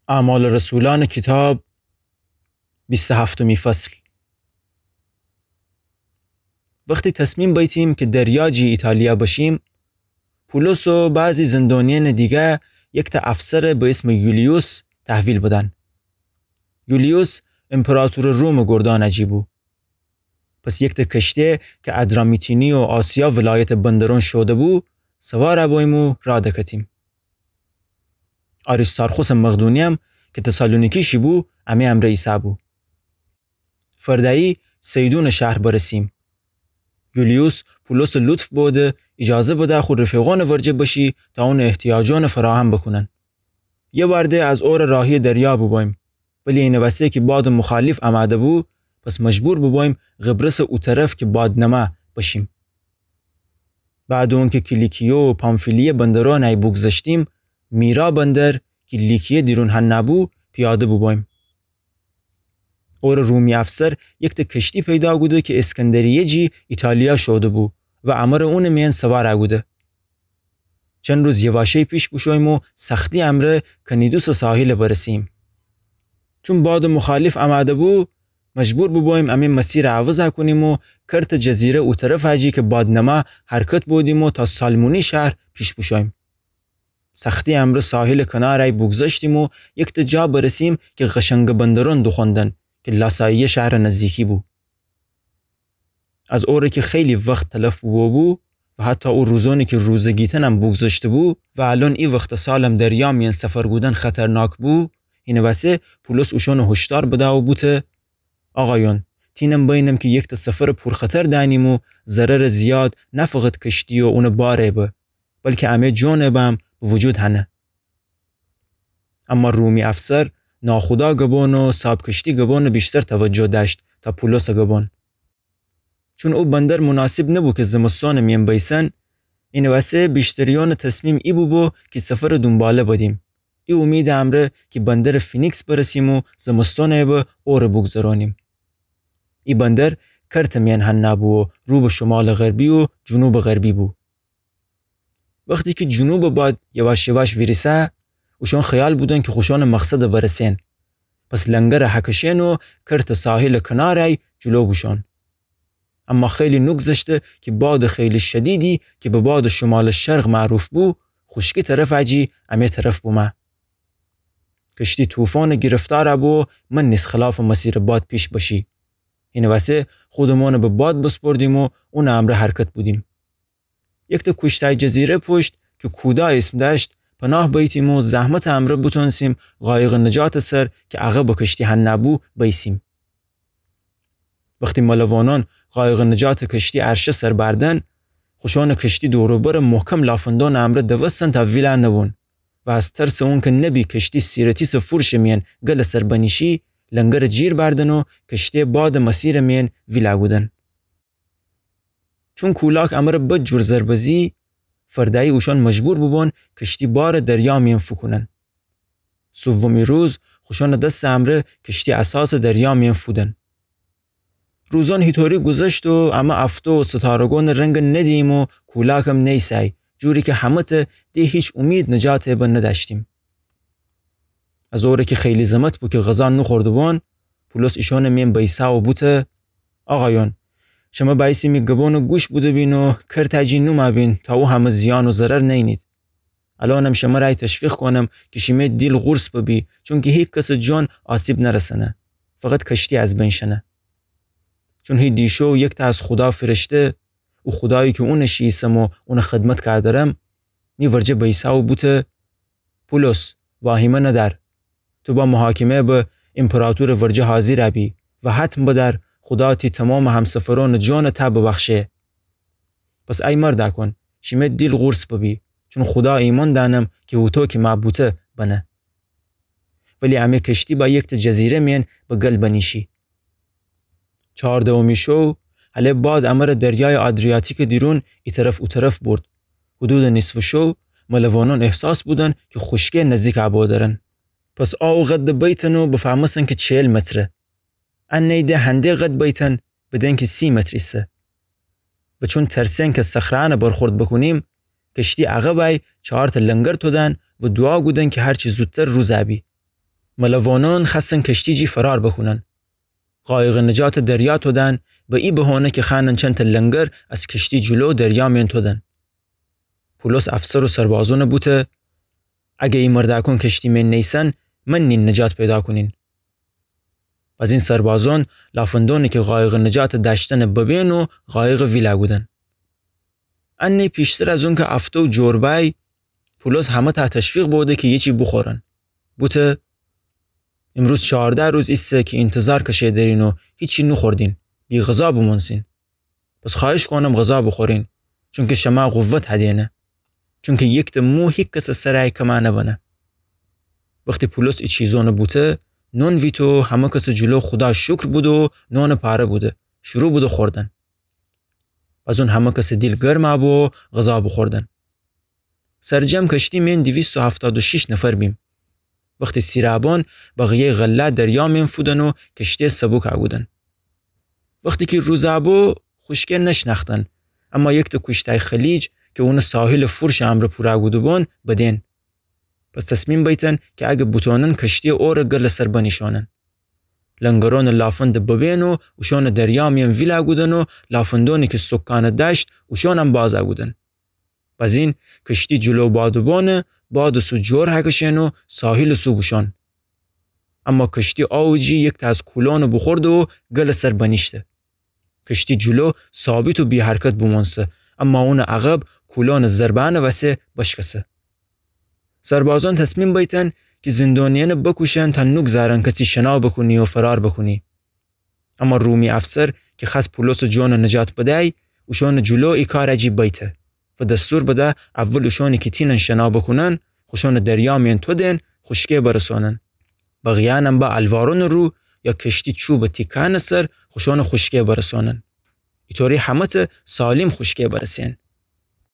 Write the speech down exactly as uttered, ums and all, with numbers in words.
اعمال رسولان کتاب بیست و هفتمین فصل. وقتی تصمیم بیتیم که در یاجی ایتالیا باشیم، پولس و بعضی زندانیان دیگه یک تا افسر به اسم یولیوس تحویل بدن. یولیوس امپراتور روم گردانجی بود. پس یک تا کشتی که ادرامیتینی و آسیا ولایت بندرون شده بود سوار باییم و را دکتیم. آریستارخوس مقدونی هم که تسالونیکی بود امی امر عیسی بود. فردایی سیدون شهر برسیم. یولیوس پولس لطف بوده اجازه بده خود رفیقان ورجه باشی تا اون احتیاجان فراهم بکنن. یه برده از اور راهی دریا ببایم، ولی این وسیله که باد مخالف آمده بود پس مجبور ببایم قبرس او طرف که بادنما باشیم. بعد اون که کلیکیو و پامفیلیه بندران ای بگذشتیم، میرا بندر که لیکیه دیرون هن نبو پیاده ببایم. اور رومی افسر یک تا کشتی پیدا بوده که اسکندریه جی ایتالیا شده بود و امر اون مین سوار بوده. چند روز یواشه پیش بشویم و سختی امر کنیدوس ساحل برسیم. چون باد مخالف آمده بود مجبور ببایم امین مسیر عوض کنیم و کرت جزیره او طرف هجی که بادنما حرکت بودیم و تا سالمونی شهر پیش بشویم. سختی امر ساحل کنارای بگذشتیم و یک تا جا برسیم که قشنگ بندران دخوندن که لاسایی شهر نزدیکی بود. از اوره که خیلی وقت تلف بود بود و حتی او روزانی که روزگیتن هم بگذشته بود و الان ای وقت سالم دریا میان سفر بودن خطرناک بود، این واسه پولس اوشون هشدار بده و بوده آقایون تینم بینم که یک تا سفر پرخطر دانیم و ضرر زیاد نه فقط کشتی و اون باره به بلکه همه جون بم وجود هنه. اما رومی افسر ناخدا گبان و صاحب کشتی گبان بیشتر توجه داشت تا پولس گبان. چون او بندر مناسب نبود که زمستان میم بیسن، این واسه بیشتریان تصمیم ای بو بو که سفر دنباله بدیم. ای امید امره که بندر فینیکس برسیم و زمستان به اور بگذرانیم. ای بندر کرت مین هن نبو و رو به شمال غربی و جنوب غربی بو. وقتی که جنوب باد یواش یواش ویرسه اوشان خیال بودن که خوشان مقصد برسین. پس لنگر حکشین و کرت ساحل کنارای جلو بوشان. اما خیلی نگذشته که باد خیلی شدیدی که به باد شمال شرق معروف بو خشکی طرف عجی امی طرف بومه. کشتی طوفان گرفتار بو من نیست خلاف مسیر باد پیش باشی. این واسه خودمان به باد بسپردیم و اون امر حرکت بودیم. یک تا کشتای جزیره پشت که کودا اسم داشت پناه بیتیم و زحمت امر بتونسیم قایق نجات سر که عقب با کشتی هن نبو بیسیم. وقتی ملوانان قایق نجات کشتی عرشه سر بردن، خوشان کشتی دوروبر محکم لافندان امر دوستن تا ویلا نبون و از ترس اون که نبی کشتی سیرتیس فرش مین گل سر بنیشی لنگر جیر بردن و کشتی باد مسیر مین ویلا بودن. چون کولاک امر بد جور زربزی فردایی اوشان مجبور ببون کشتی بار دریا مین فکنن. سومی روز خوشان دست امر کشتی اساس دریا مین فودن. روزان هیتوری گذشت و اما افتو و ستارگان رنگ ندیم و کولاکم نیسای جوری که همت دی هیچ امید نجات به نداشتیم. از اوره که خیلی زمت بود که غذا نخورده بون پولس ایشان مین بیسا و بوته آقایون شما بایسی می گبان و گوش بوده بین و کرتاجی نو بین تا او همه زیان و ضرر نینید. الانم شما رای تشویق کنم که شما دیل غرس ببی چون که هیچ کس جان آسیب نرسنه فقط کشتی از بین شنه. چون هی دیشو یک تا از خدا فرشته و خدایی که اون شیسم و اون خدمت کردرم می ورجه بیسا و بوته پولس واهیمه ندار تو با محاکمه به امپراتور ورجه حاضر بی و حتم بدر خدا تی تمام همسفران جان تا ببخشه. پس ای مرد کن شما دیل غرس ببی چون خدا ایمان دانم که او تو که معبوته بنه. ولی امی کشتی با یک تا جزیره مین به گل بنیشی. چهاردهمی شو حالا باد امر دریای آدریاتیک دیرون ای طرف او طرف برد. حدود نصف شو ملوانان احساس بودن که خشکی نزدیک عبا دارن. پس آو قد بیتن و بفهمسن که چهل متره. ان نیده هنده قد بیتن بدن که سی متر ایسه. و چون ترسن که صخره‌ان برخورد بکنیم کشتی عقبای چهار تا لنگر تودن و دعا گودن که هرچی زودتر روز عبی. ملوانان خستن کشتی جی فرار بکنن. قایق نجات دریا تودن به ای بهانه که خانن چند لنگر از کشتی جلو دریا مین تودن. پولس افسر و سربازان بوده اگه این مردکون کشتی من نیسن من نین نجات پیدا کنین. از این سربازان لافندونی که قایق نجات داشتن ببین و قایق ویلا بودن. انه پیشتر از اون که افتو جوربای پولس همه تا تشویق بوده که یه چی بخورن. بوده امروز چهارده روز ایسته که انتظار کشه دارین و هیچی نخوردین. بی غذا بمونسین. پس خواهش کنم غذا بخورین. چون که شما قوت هدینه. چون که یک مو هیچ کس سرای کما نبنه. وقتی پولس ای چیزانو بوده نون ویتو همه کس جلو خدا شکر بود و نون پاره بوده. شروع بود خوردن. از اون همه کس دیل گرم بو غذا بخوردن. سرجم کشتی من دویست و هفتاد و شش نفر بیم. وقتی سیرابان بقیه غله دریا من فودن و کشتی سبک بودن. وقتی که روزابو خوشگل نشناختن اما یک تا کشتی خلیج که اون ساحل فرش امر پورا بودن بدین. پس تصمیم بیتن که اگه بوتانن کشتی اور گل سر بنشانن. لنگران لافند ببین و وشان دریا میم ویلا بودن و لافندانی که سکان داشت وشان هم باز بودن. باز این کشتی جلو بادبانه باد سو جور هکشن و ساحل سو بشان. اما کشتی آوجی یک تا از کولان بخورد و گل سر بنیشته. کشتی جلو ثابت و بی حرکت بمانسه اما اون عقب کولان زربان وسه بشکسه. سربازان تصمیم بیتن که زندانیان بکشن تا نگذارن کسی شنا بکنی و فرار بکنی. اما رومی افسر که خواست پولس جان نجات بدهی وشان جلو ای کار عجیب بیته و دستور بده اول وشانی که تینن شنا بکنن خوشان دریا مین تودن خشکه برسانن. بقیانم با الوارون رو یا کشتی چوب تیکان سر خوشان خشکه برسانن. ایطوری همت سالم خشکه برسین.